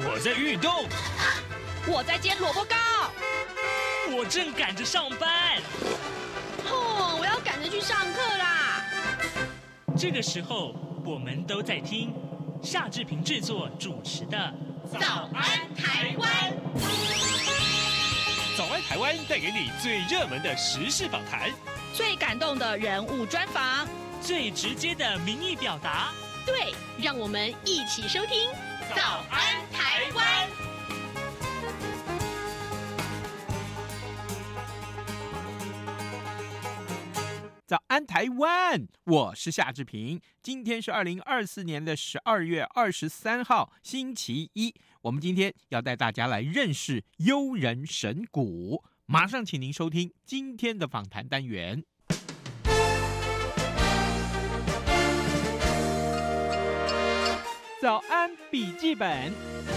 我在运动， 我在煎萝卜糕， 我正赶着上班。 我要赶着去上课啦。 这个时候，我们都在听夏志平制作主持的《 早安台湾》。 早安台湾带给你最热门的时事访谈， 最感动的人物专访， 最直接的民意表达。 对，让我们一起收听《早安台湾》。 早安台湾，我是夏志平。今天是2024年的12月23号，星期一。我们今天要带大家来认识优人神鼓。马上请您收听今天的访谈单元。早安笔记本。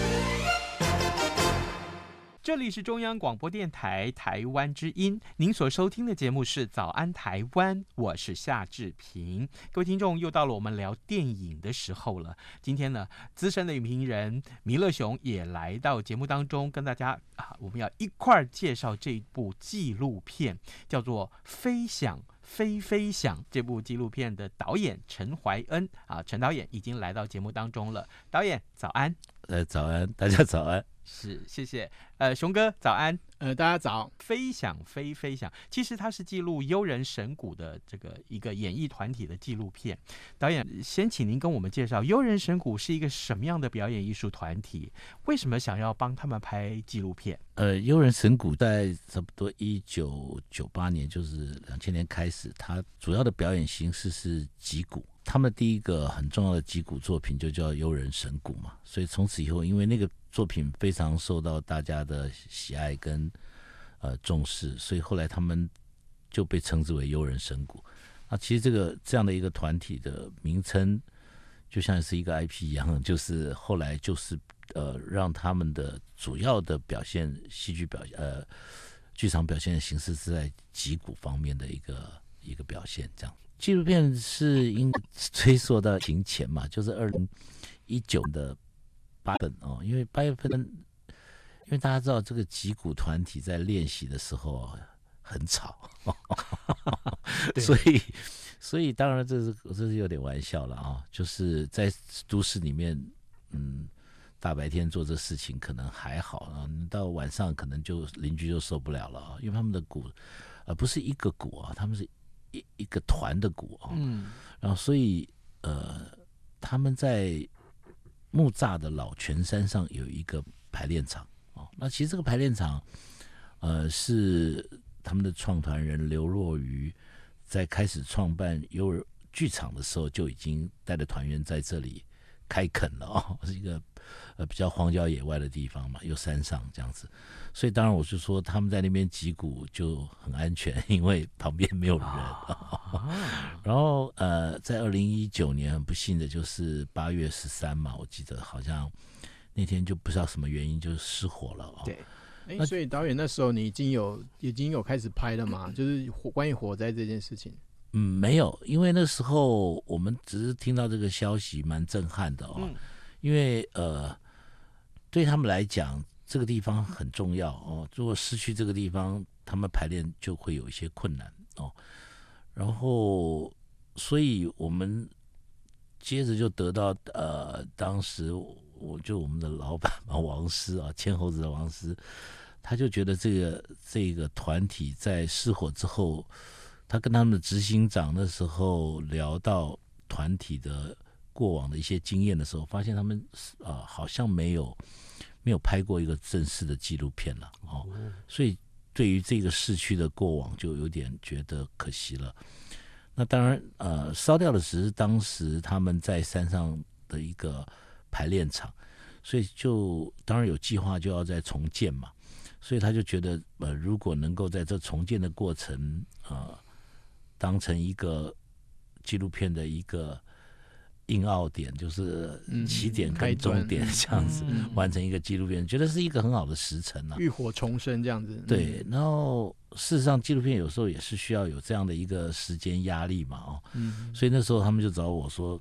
这里是中央广播电台台湾之音，您所收听的节目是早安台湾，我是夏志平。各位听众，又到了我们聊电影的时候了。今天呢，资深的影评人弥勒熊也来到节目当中，跟大家我们要一块儿介绍这部纪录片，叫做《飞翔飞翔》。这部纪录片的导演陈怀恩陈导演已经来到节目当中了。导演早安。 早安，大家早安。 是，谢谢。熊哥早安。 大家早。 飞翔飞翔，其实它是记录优人神鼓的这个一个演艺团体的纪录片。导演，先请您跟我们介绍优人神鼓是一个什么样的表演艺术团体？为什么想要帮他们拍纪录片？ 优人神鼓在差不多1998年，就是2000年开始，它主要的表演形式是击鼓。他们第一个很重要的击鼓作品就叫优人神鼓嘛，所以从此以后，因为那个作品非常受到大家的喜爱跟重视，所以后来他们就被称之为优人神鼓。那其实这样的一个团体的名称就像是一个 IP 一样，就是后来就是让他们的主要的表现戏剧剧场表现的形式是在击鼓方面的一个表现。这样纪录片是应该追溯到疫情前嘛，就是2019的8月份因为8月份，因为大家知道这个击鼓团体在练习的时候很吵所以当然这是有点玩笑了就是在都市里面大白天做这事情可能还好到晚上可能就邻居就受不了了因为他们的鼓不是一个鼓他们是一个团的鼓然后所以他们在木栅的老泉山上有一个排练场那其实这个排练场是他们的创团人刘若愚在开始创办优儿剧场的时候就已经带着团员在这里开垦了是一个比较荒郊野外的地方嘛，又山上这样子，所以当然我就说他们在那边击鼓就很安全，因为旁边没有人然后在2019年很不幸的就是8月13嘛，我记得好像那天就不知道什么原因就失火了对。所以导演那时候你已经有开始拍了吗？就是关于火灾这件事情。 没有，因为那时候我们只是听到这个消息蛮震撼的因为对他们来讲这个地方很重要如果失去这个地方他们排练就会有一些困难然后所以我们接着就得到当时我们的老板嘛，王师千猴子的王师，他就觉得这个团体在失火之后，他跟他们的执行长那时候聊到团体的过往的一些经验的时候，发现他们好像没有拍过一个正式的纪录片了所以对于这个逝去的过往就有点觉得可惜了。那当然烧掉的只是当时他们在山上的一个排练场，所以就当然有计划就要再重建嘛，所以他就觉得如果能够在这重建的过程当成一个纪录片的一个硬奥点，就是起点跟终点这样子完成一个纪录片，觉得是一个很好的时辰浴火重生这样子对，然后事实上纪录片有时候也是需要有这样的一个时间压力嘛所以那时候他们就找我说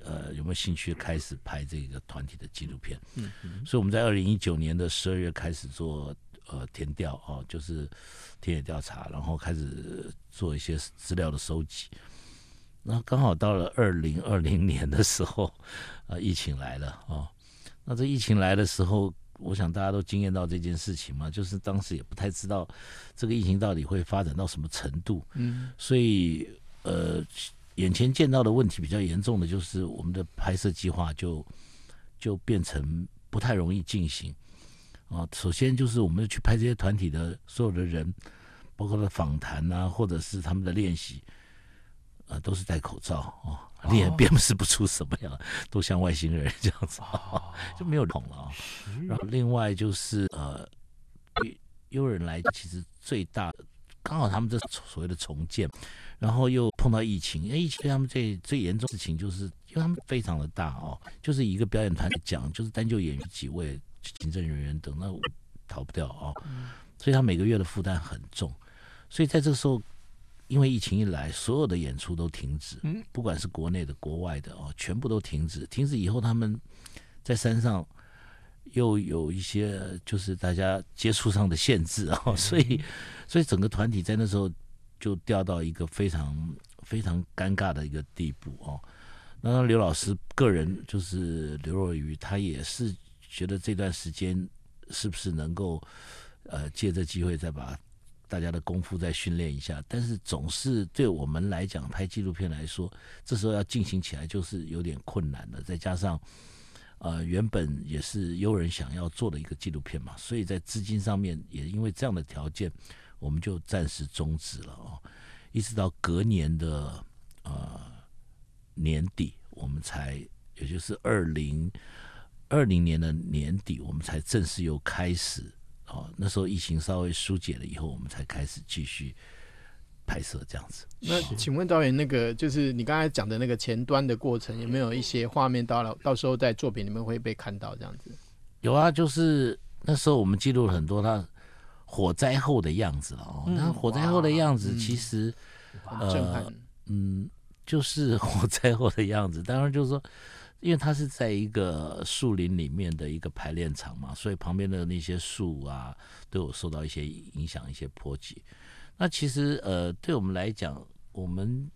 有没有兴趣开始拍这个团体的纪录片。所以我们在2019年的12月开始做田调就是田野调查，然后开始做一些资料的收集。那刚好到了2020年的时候，疫情来了那这疫情来的时候，我想大家都经验到这件事情嘛，就是当时也不太知道这个疫情到底会发展到什么程度。所以眼前见到的问题比较严重的就是我们的拍摄计划就变成不太容易进行首先就是我们去拍这些团体的所有的人，包括的访谈啊，或者是他们的练习都是戴口罩你也辨识不出什么样，都像外星人这样子就没有孔了然后另外就是对优人来其实最大的刚好他们这所谓的重建，然后又碰到疫情，疫情对他们最严重的事情就是因为他们非常的大就是以一个表演团来讲，就是单就演员几位行政人员等，那逃不掉所以他每个月的负担很重，所以在这个时候因为疫情一来，所有的演出都停止，不管是国内的国外的全部都停止以后他们在山上又有一些就是大家接触上的限制所以整个团体在那时候就掉到一个非常非常尴尬的一个地步那刘老师个人就是刘若瑀，他也是觉得这段时间是不是能够借这机会再把大家的功夫再训练一下，但是总是对我们来讲拍纪录片来说，这时候要进行起来就是有点困难的，再加上原本也是优人想要做的一个纪录片嘛，所以在资金上面也因为这样的条件，我们就暂时终止了一直到隔年的年底，我们才也就是2020年的年底，我们才正式又开始那时候疫情稍微疏解了以后，我们才开始继续拍摄这样子。 那请问导演，那个就是你刚才讲的那个前端的过程，有没有一些画面到时候在作品里面会被看到这样子？ 有啊，就是那时候我们记录了很多他火灾后的样子了那火灾后的样子其实震撼就是火灾后的样子，当然就是说因为它是在一个树林里面的一个排练场嘛，所以旁边的那些树啊都有受到一些影响，一些波及。那其实对我们来讲，我们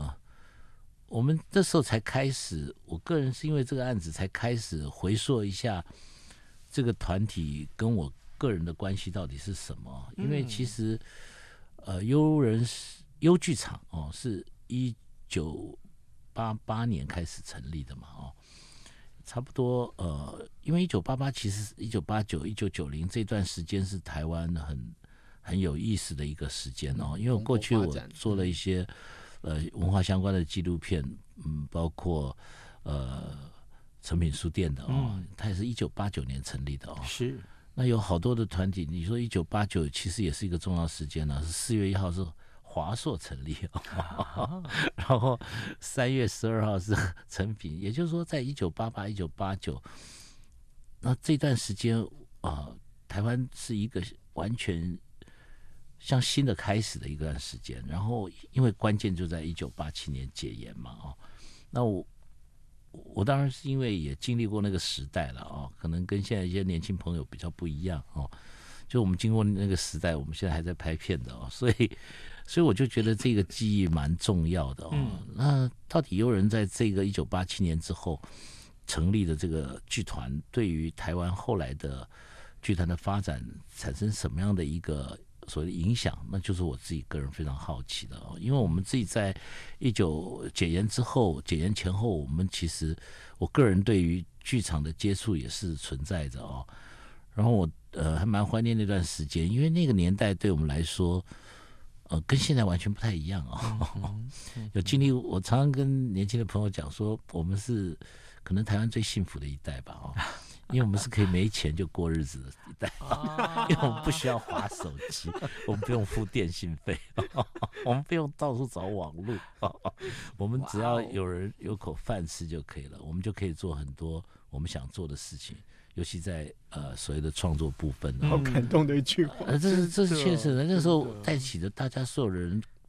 这时候才开始，我个人是因为这个案子才开始回溯一下这个团体跟我个人的关系到底是什么。因为其实优剧场是1988年开始成立的嘛差不多因为1988其实1989、1990这段时间是台湾很有意思的一个时间因为过去我做了一些文化相关的纪录片包括诚品书店的它也是1989年成立的是。 那有好多的团体，你说1989其实也是一个重要时间是4月1号是华硕成立然后3月12号是诚品，也就是说在1988、1989，那这段时间台湾是一个完全像新的开始的一段时间。然后因为关键就在1987年解严嘛那我当然是因为也经历过那个时代了可能跟现在一些年轻朋友比较不一样就我们经过那个时代，我们现在还在拍片的所以我就觉得这个记忆蛮重要的那到底有人在这个1987年之后成立的这个剧团，对于台湾后来的剧团的发展产生什么样的一个所谓的影响？那就是我自己个人非常好奇的因为我们自己在19解严之后、解严前后，我们其实我个人对于剧场的接触也是存在着然后我还蛮怀念那段时间，因为那个年代对我们来说跟现在完全不太一样有经历，我常常跟年轻的朋友讲说，我们是可能台湾最幸福的一代吧因为我们是可以没钱就过日子的一代因为我们不需要滑手机我们不用付电信费我们不用到处找网路我们只要有人有口饭吃就可以了，我们就可以做很多我们想做的事情，尤其在所谓的创作部分好感动的一句话这是确实的。那时候带起的大家所有人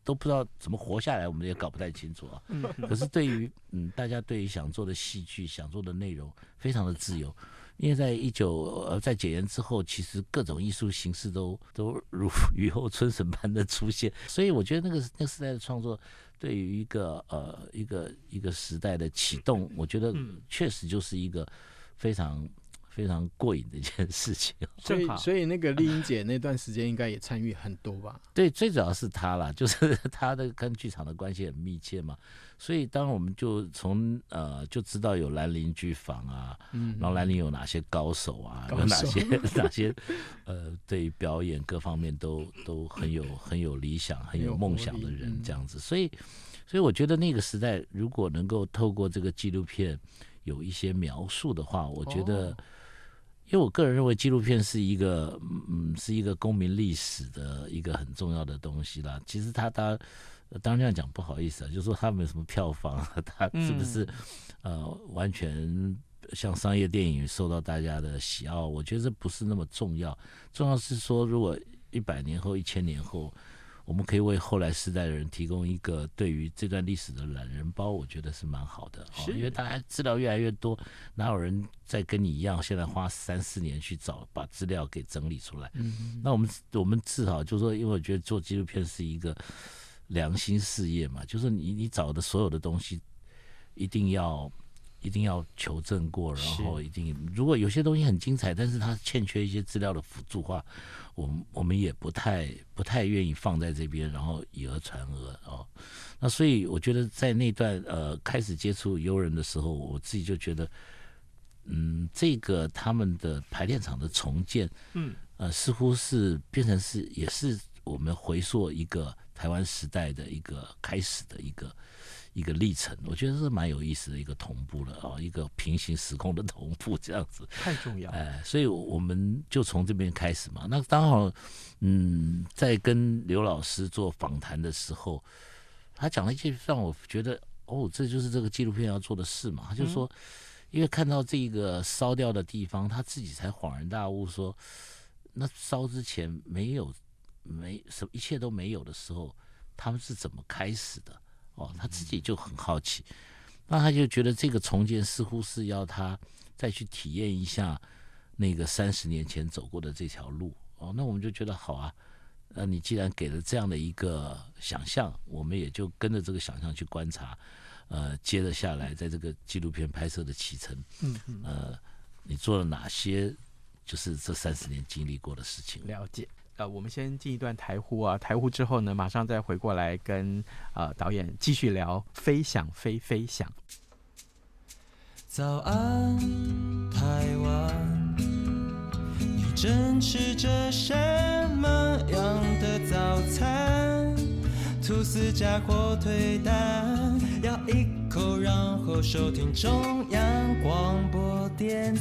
都不知道怎么活下来，我们也搞不太清楚啊。可是对于大家对于想做的戏剧、想做的内容，非常的自由。因为在解严之后，其实各种艺术形式都如雨后春笋般的出现，所以我觉得那个时代的创作，对于一个时代的启动，我觉得确实就是一个非常非常过瘾的一件事情。 所以那个丽英姐那段时间应该也参与很多吧？ 对，最主要是她啦，就是她的跟剧场的关系很密切嘛，所以当我们就就知道有兰陵剧坊啊，然后兰陵有哪些高手啊，有哪些对于表演各方面都很有理想、很有梦想的人这样子，所以我觉得那个时代如果能够透过这个纪录片有一些描述的话，我觉得。因为我个人认为纪录片是一个公民历史的一个很重要的东西啦。其实它当然这样讲不好意思啊，就是说它没有什么票房，它是不是完全像商业电影受到大家的喜爱？我觉得这不是那么重要，重要是说如果100年后、1000年后，我们可以为后来世代的人提供一个对于这段历史的懒人包，我觉得是蛮好的。因为大家资料越来越多，哪有人再跟你一样，现在花3-4年去把资料给整理出来？那我们至少就是说，因为我觉得做纪录片是一个良心事业嘛，就是你找的所有的东西，一定要求证过，然后如果有些东西很精彩，但是它欠缺一些资料的辅助化，我们也不太愿意放在这边，然后以讹传讹哦。那所以我觉得在那段开始接触悠人的时候，我自己就觉得，这个他们的排练场的重建，似乎是变成也是我们回溯一个台湾时代的一个开始的一个历程，我觉得是蛮有意思的一个同步了啊，一个平行时空的同步这样子， 太重要。 所以我们就从这边开始嘛。那刚好，在跟刘老师做访谈的时候，他讲了一句让我觉得，这就是这个纪录片要做的事嘛。他就说，因为看到这个烧掉的地方，他自己才恍然大悟说，那烧之前什么一切都没有的时候，他们是怎么开始的？他自己就很好奇，那他就觉得这个重建似乎是要他再去体验一下那个30年前走过的这条路。那我们就觉得好啊，你既然给了这样的一个想象，我们也就跟着这个想象去观察，接着下来在这个纪录片拍摄的启程，你做了哪些就是这30年经历过的事情？ 了解。我们先进一段台呼啊，台呼之后呢，马上再回过来跟导演继续聊飞翔飞飞翔。 早安，台湾，你正吃着什么样的早餐？吐司加火腿蛋，咬一口，然后收听中央广播电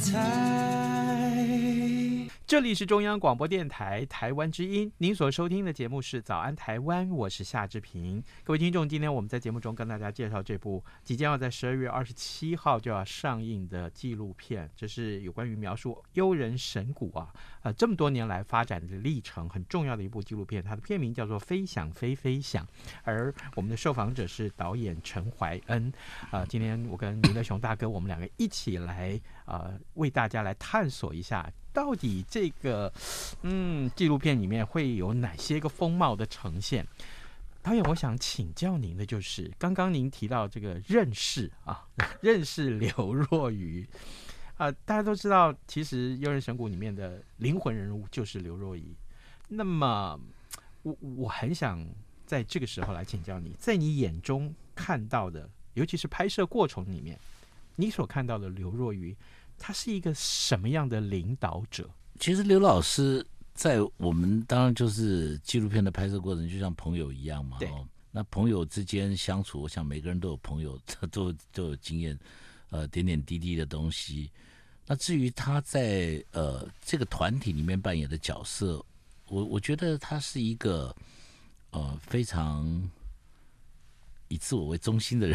台。 这里是中央广播电台台湾之音，您所收听的节目是早安台湾，我是夏志平。各位听众，今天我们在节目中跟大家介绍这部即将要在12月27号就要上映的纪录片，这是有关于描述悠人神谷这么多年来发展的历程很重要的一部纪录片，它的片名叫做《飞翔飞飞翔》，而我们的受访者是导演陈怀恩。今天我跟林德雄大哥，我们两个一起来为大家来探索一下，到底这个纪录片里面会有哪些个风貌的呈现。导演，我想请教您的就是，刚刚您提到这个认识刘若瑀大家都知道，其实《悠人神谷》里面的灵魂人物就是刘若瑀。那么我很想在这个时候来请教你，在你眼中看到的，尤其是拍摄过程里面，你所看到的刘若瑀，他是一个什么样的领导者？ 其实刘老师在我们当然就是纪录片的拍摄过程，就像朋友一样嘛。那朋友之间相处，我想每个人都有朋友，都有经验，点点滴滴的东西。那至于他在这个团体里面扮演的角色，我觉得他是一个非常以自我为中心的人。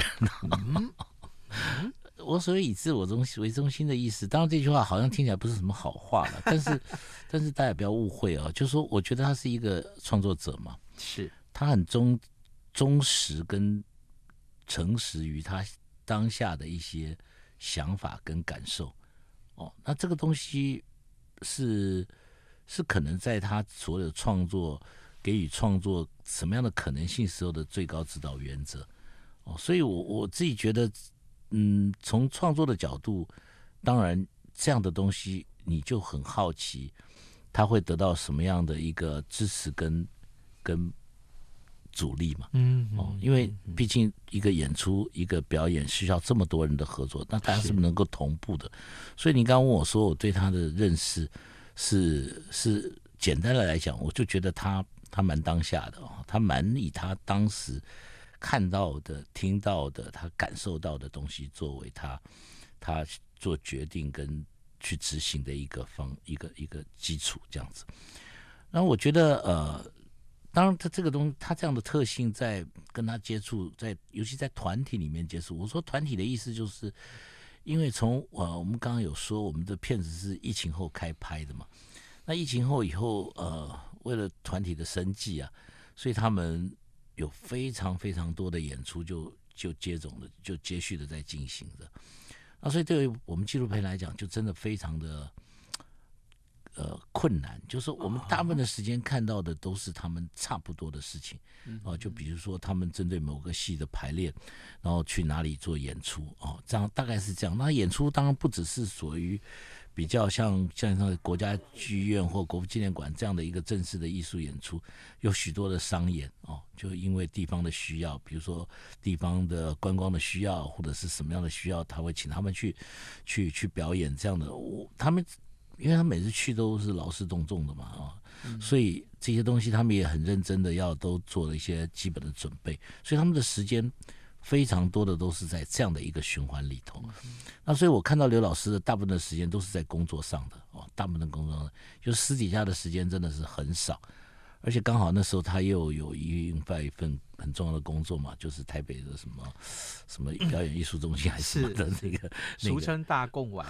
我所谓以自我为中心的意思，当然这句话好像听起来不是什么好话了，但是大家不要误会就是说，我觉得他是一个创作者嘛， 是他很忠忠实跟诚实于他当下的一些想法跟感受。那这个东西是可能在他所有创作给予创作什么样的可能性时候的最高指导原则。所以我自己觉得，从创作的角度，当然这样的东西你就很好奇，他会得到什么样的一个支持跟阻力嘛？因为毕竟一个演出、一个表演需要这么多人的合作，那大家是不是能够同步的？所以你刚刚问我说，我对他的认识是简单的来讲，我就觉得他蛮当下的，他蛮以他当时看到的、听到的、他感受到的东西作为他做决定跟去执行的一个基础，这样子。然后我觉得当然他这个东西，他这样的特性在跟他接触，尤其在团体里面接触。我说团体的意思就是，因为从我们刚刚有说，我们的片子是疫情后开拍的嘛。那疫情后以后，为了团体的生计啊，所以他们有非常非常多的演出就接续的在进行的。所以对于我们纪录片来讲，就真的非常的困难，就是我们大部分的时间看到的都是他们差不多的事情，就比如说他们针对某个戏的排练，然后去哪里做演出，这样大概是这样。那演出当然不只是属于比较像国家剧院或国父纪念馆这样的一个正式的艺术演出，有许多的商演就因为地方的需要，比如说地方的观光的需要，或者是什么样的需要，他会请他们去表演这样的。因为他每次去都是劳师动众的嘛，所以这些东西他们也很认真的要都做了一些基本的准备，所以他们的时间非常多的都是在这样的一个循环里头。那所以我看到刘老师的大部分的时间都是在工作上的，大部分的工作上的，就是私底下的时间真的是很少。而且刚好那时候他又有另外一份很重要的工作嘛，就是台北的什么表演艺术中心还是什么的那个俗称大贡丸，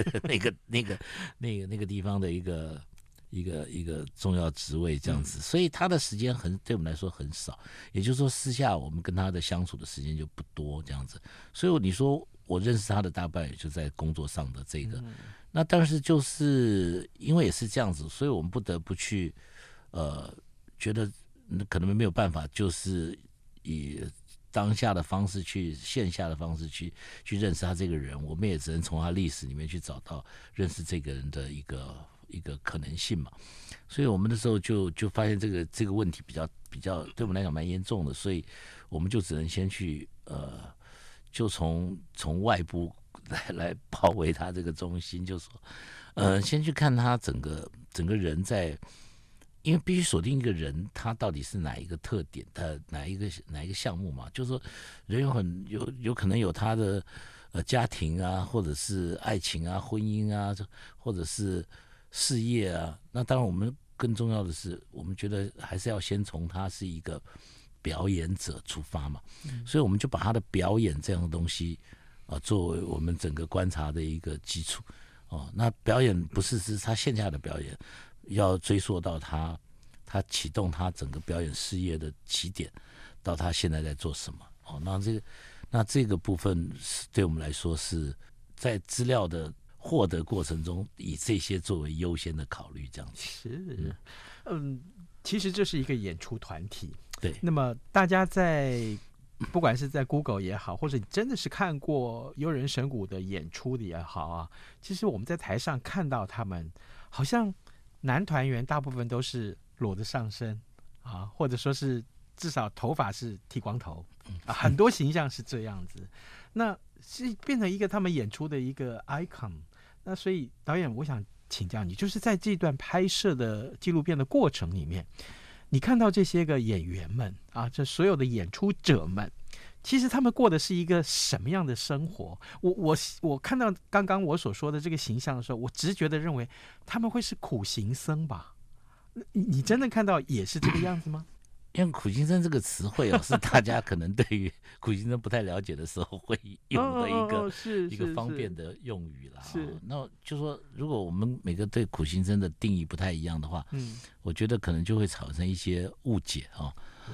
那个地方的一个重要职位这样子，所以他的时间对我们来说很少，也就是说私下我们跟他的相处的时间就不多这样子。所以你说我认识他的大半也就在工作上的这个，那但是就是因为也是这样子，所以我们不得不去觉得可能没有办法，就是以当下的方式线下的方式去认识他这个人，我们也只能从他历史里面去找到认识这个人的一个可能性嘛。所以我们那时候就发现这个问题比较对我们来讲蛮严重的，所以我们就只能先去就从外部来包围他这个中心，就说先去看他整个人在。因为必须锁定一个人，他到底是哪一个特点，他哪一个项目嘛？就是说，人有可能有他的家庭啊，或者是爱情啊、婚姻啊，或者是事业啊。那当然，我们更重要的是，我们觉得还是要先从他是一个表演者出发嘛。所以我们就把他的表演这样的东西作为我们整个观察的一个基础。那表演不是他线下的表演。要追溯到他启动他整个表演事业的起点，到他现在在做什么。那这个部分对我们来说是在资料的获得过程中，以这些作为优先的考虑，这样子。 是，其实这是一个演出团体。 对。那么大家不管是在 Google 也好，或者你真的是看过悠人神谷的演出的也好啊，其实我们在台上看到他们，好像男团员大部分都是裸着上身啊，或者说是至少头发是剃光头很多形象是这样子，那是变成一个他们演出的一个 icon。那所以导演，我想请教你，就是在这段拍摄的纪录片的过程里面，你看到这些个演员们啊，这所有的演出者们，其实他们过的是一个什么样的生活？我看到刚刚我所说的这个形象的时候，我直觉的认为他们会是苦行僧吧？你真的看到也是这个样子吗？ 因为苦行僧这个词汇是大家可能对于苦行僧不太了解的时候会用的一个方便的用语啦。那就说，如果我们每个对苦行僧的定义不太一样的话，我觉得可能就会产生一些误解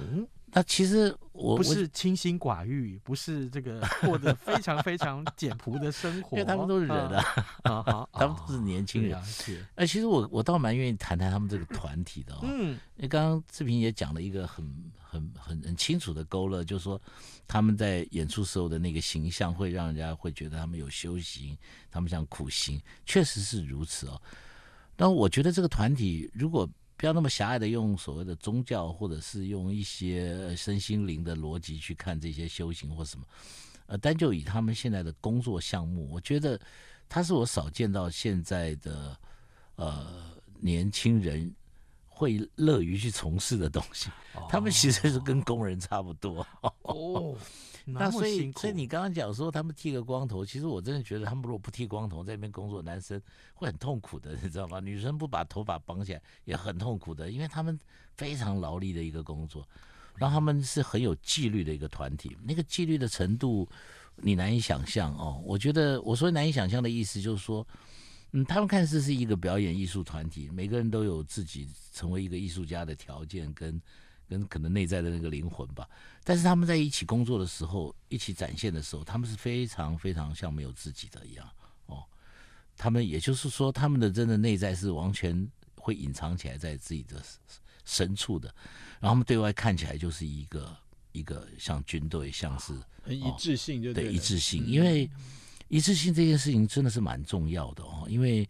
那其实不是清心寡欲，不是这个过得非常非常简朴的生活， 因为他们都是人啊，他们都是年轻人。其实我倒蛮愿意谈谈他们这个团体的因为刚刚志平也讲了一个很清楚的勾勒，就是说他们在演出时候的那个形象会让人家会觉得他们有修行，他们像苦行，确实是如此但我觉得这个团体如果不要那么狭隘的用所谓的宗教，或者是用一些身心灵的逻辑去看这些修行或什么，单就以他们现在的工作项目，我觉得他是我少见到现在的年轻人会乐于去从事的东西。他们其实是跟工人差不多那所以你刚刚讲说他们剃个光头，其实我真的觉得他们如果不剃光头在那边工作，男生会很痛苦的，你知道吗？女生不把头发绑起来也很痛苦的，因为他们非常劳力的一个工作，然后他们是很有纪律的一个团体，那个纪律的程度你难以想象我觉得我说难以想象的意思就是说他们看似是一个表演艺术团体，每个人都有自己成为一个艺术家的条件跟可能内在的那个灵魂吧，但是他们在一起工作的时候，一起展现的时候，他们是非常非常像没有自己的一样他们也就是说，他们的真的内在是完全会隐藏起来在自己的深处的，然后他们对外看起来就是一个像军队，像是很一致性就对一致性，因为一致性这件事情真的是蛮重要的因为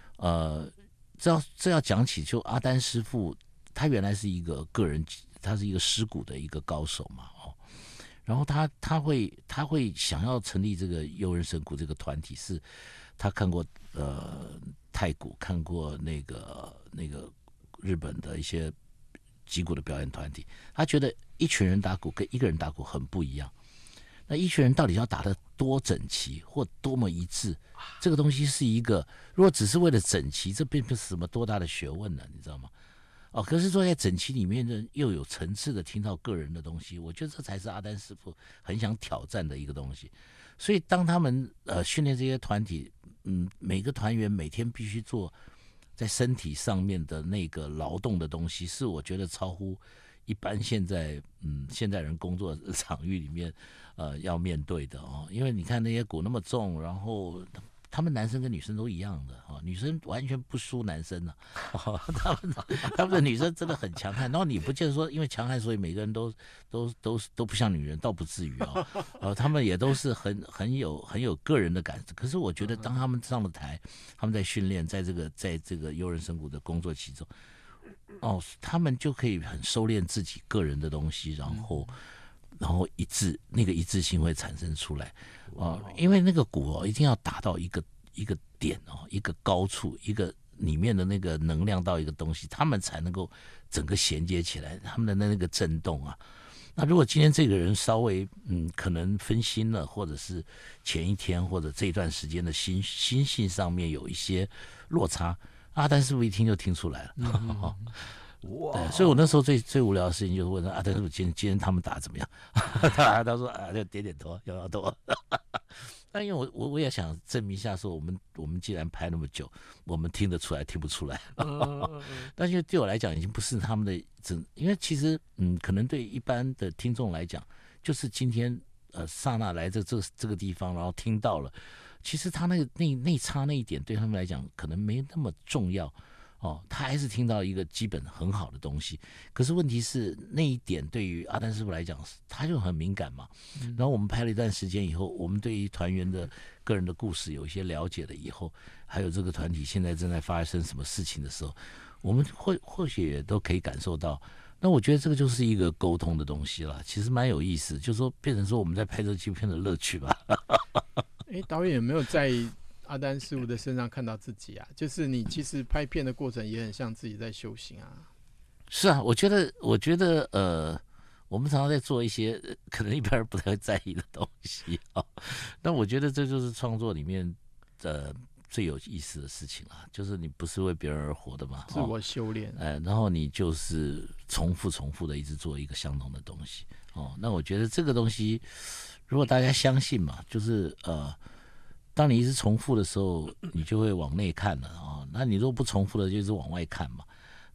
这要讲起，就阿丹师傅他原来是一个个人，他是一个尸骨的一个高手嘛然后他会想要成立这个悠人神鼓这个团体，是他看过太鼓，看过那个日本的一些击鼓的表演团体，他觉得一群人打鼓跟一个人打鼓很不一样。那一群人到底要打得多整齐或多么一致，这个东西是一个，如果只是为了整齐，这并不是什么多大的学问呢，你知道吗？可是说在整齐里面呢，又有层次的听到个人的东西，我觉得这才是阿丹师傅很想挑战的一个东西。所以当他们训练这些团体，每个团员每天必须做在身体上面的那个劳动的东西，是我觉得超乎一般现在人工作场域里面要面对的因为你看那些鼓那么重，然后他们男生跟女生都一样的女生完全不输男生他们的女生真的很强悍，然后你不见得说因为强悍所以每个人都不像女人，倒不至于他们也都是很有个人的感受。可是我觉得当他们上了台，他们在训练，在这个悠人神鼓的工作其中他们就可以很收敛自己个人的东西，然后那个一致性会产生出来因为那个鼓一定要达到一个点一个高处，一个里面的那个能量到一个东西，他们才能够整个衔接起来，他们的那个震动那如果今天这个人稍微可能分心了，或者是前一天或者这一段时间的心性上面有一些落差，阿丹师傅一听就听出来了对，所以我那时候最无聊的事情就是问阿丹师傅今天他们打怎么样他说就点点头摇摇头但因为我也想证明一下说我们既然拍那么久，我们听得出来听不出来但是对我来讲已经不是他们的因为其实可能对一般的听众来讲，就是今天刹那来这个地方，然后听到了，其实他那差那一点对他们来讲可能没那么重要他还是听到一个基本很好的东西。可是问题是那一点对于阿丹师傅来讲他就很敏感嘛然后我们拍了一段时间以后，我们对于团员的个人的故事有一些了解了以后，还有这个团体现在正在发生什么事情的时候，我们或许也都可以感受到。那我觉得这个就是一个沟通的东西了，其实蛮有意思，就是说变成说我们在拍这个纪录片的乐趣吧导演有没有在阿丹师傅的身上看到自己就是你其实拍片的过程也很像自己在修行是我觉得我们常常在做一些可能一般人不太会在意的东西但我觉得这就是创作里面最有意思的事情就是你不是为别人而活的嘛， 自我修炼然后你就是重复的一直做一个相同的东西那我觉得这个东西如果大家相信嘛，就是当你一直重复的时候，你就会往内看了那你如果不重复的，就一直往外看嘛。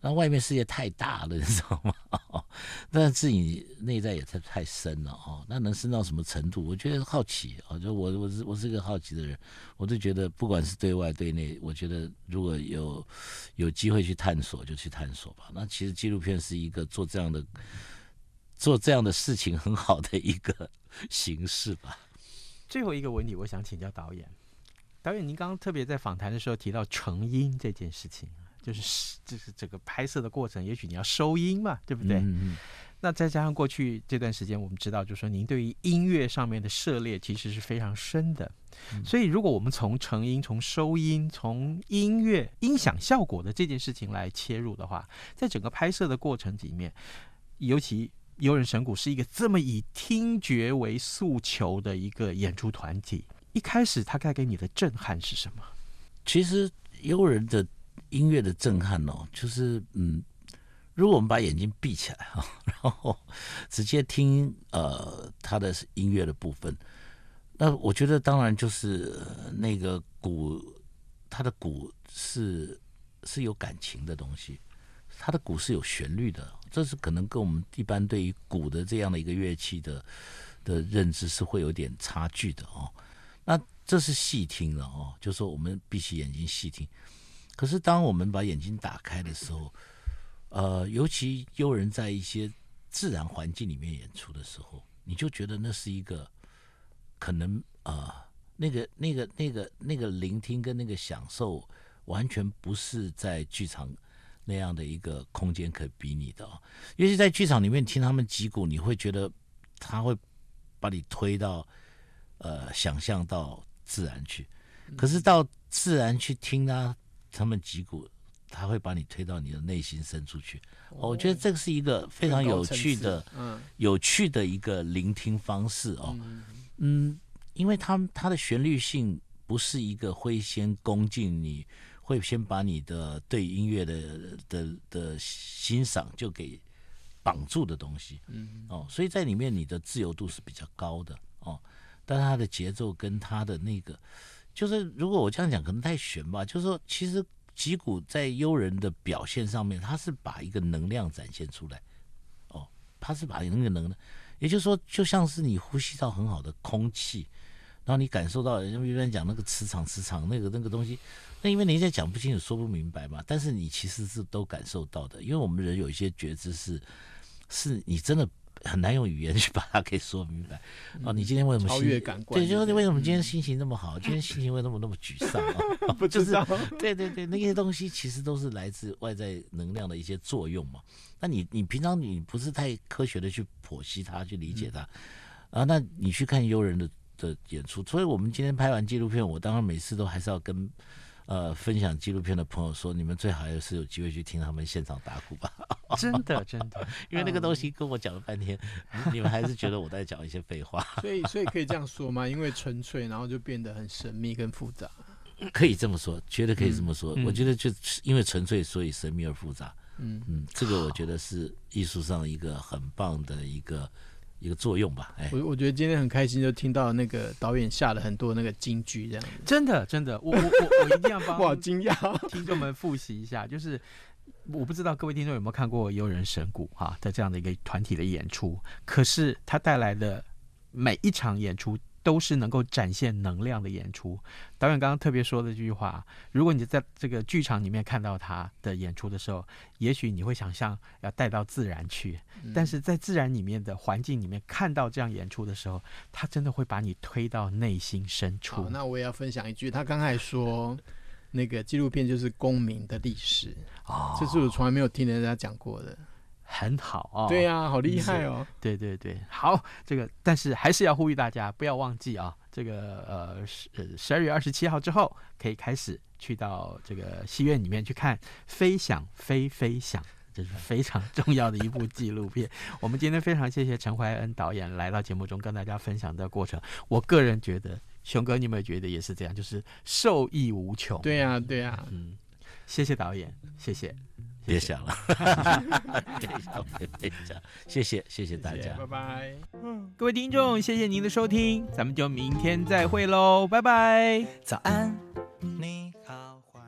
那外面世界太大了，你知道吗？但是自己内在也太深了哦。那能深到什么程度？我觉得好奇啊，就我是个好奇的人，我就觉得不管是对外对内，我觉得如果有机会去探索，就去探索吧。那其实纪录片是一个做这样的事情很好的一个形式吧。 最后一个问题，我想请教导演。导演，您刚刚特别在访谈的时候提到成音这件事情，就是这个拍摄的过程，也许你要收音嘛，对不对？那再加上过去这段时间，我们知道，就是说您对于音乐上面的涉猎其实是非常深的。所以，如果我们从成音、从收音、从音乐音响效果的这件事情来切入的话，在整个拍摄的过程里面，尤其悠人神鼓是一个这么以听觉为诉求的一个演出团体，一开始他带给你的震撼是什么？ 其实悠人的音乐的震撼哦，就是如果我们把眼睛闭起来啊，然后直接听他的音乐的部分，那我觉得当然就是那个鼓，他的鼓是有感情的东西，他的鼓是有旋律的，这是可能跟我们一般对于鼓的这样的一个乐器的认知是会有点差距的哦。那这是细听了哦，就是说我们闭起眼睛细听。可是当我们把眼睛打开的时候，尤其悠人在一些自然环境里面演出的时候，你就觉得那是一个可能那个聆听跟那个享受，完全不是在剧场那样的一个空间可比拟的哦。尤其在剧场里面听他们击鼓，你会觉得他会把你推到想象到自然去，可是到自然去听他们击鼓，他会把你推到你的内心深处去。我觉得这个是一个非常有趣的一个聆听方式哦。因为他的旋律性不是一个会先攻进你，会先把你的对音乐的欣赏就给绑住的东西。所以在里面你的自由度是比较高的哦。但它的节奏跟它的那个，就是如果我这样讲可能太玄吧，就是说其实击鼓在悠人的表现上面，它是把一个能量展现出来，它是把那个能量，也就是说就像是你呼吸到很好的空气，然后你感受到人家讲那个磁场那个东西，那因为你在讲不清楚说不明白嘛，但是你其实是都感受到的，因为我们人有一些觉知是你真的很难用语言去把它给说明白。你今天为什么超越感官？ 对，就是为什么今天心情那么好？今天心情为什么那么沮丧啊？ 不知道。 对，那些东西其实都是来自外在能量的一些作用嘛。那你平常你不是太科学的去剖析它，去理解它那你去看悠人的演出，所以我们今天拍完纪录片，我当然每次都还是要跟分享纪录片的朋友说，你们最好还是有机会去听他们现场打鼓吧。 真的， 因为那个东西跟我讲了半天，你们还是觉得我在讲一些废话。 所以可以这样说吗？因为纯粹，然后就变得很神秘跟复杂。 可以这么说，绝对可以这么说。我觉得就因为纯粹，所以神秘而复杂。这个我觉得是艺术上一个很棒的一个作用吧。 我觉得今天很开心，就听到那个导演下了很多那个金句，这样子。 真的，我一定要帮我好惊讶听众们复习一下，就是我不知道各位听众有没有看过悠人神鼓的这样的一个团体的演出，可是他带来的每一场演出都是能够展现能量的演出。导演刚刚特别说的这句话，如果你在这个剧场里面看到他的演出的时候，也许你会想象要带到自然去，但是在自然里面的环境里面看到这样演出的时候，他真的会把你推到内心深处。 好，那我也要分享一句，他刚才说那个纪录片就是公民的历史，这是我从来没有听人家讲过的。 很好哦， 对啊，好厉害哦。 对，好，这个但是还是要呼吁大家不要忘记这个12月27号之后可以开始去到这个戏院里面去看《飞翔飞翔》，这是非常重要的一部纪录片。我们今天非常谢谢陈怀恩导演来到节目中跟大家分享这个过程。我个人觉得，熊哥你有没有觉得也是这样，就是受益无穷？ 对啊， 谢谢导演，谢谢。 别想了，谢谢大家， 拜拜。 各位听众，谢谢您的收听，咱们就明天再会喽，拜拜。 早安，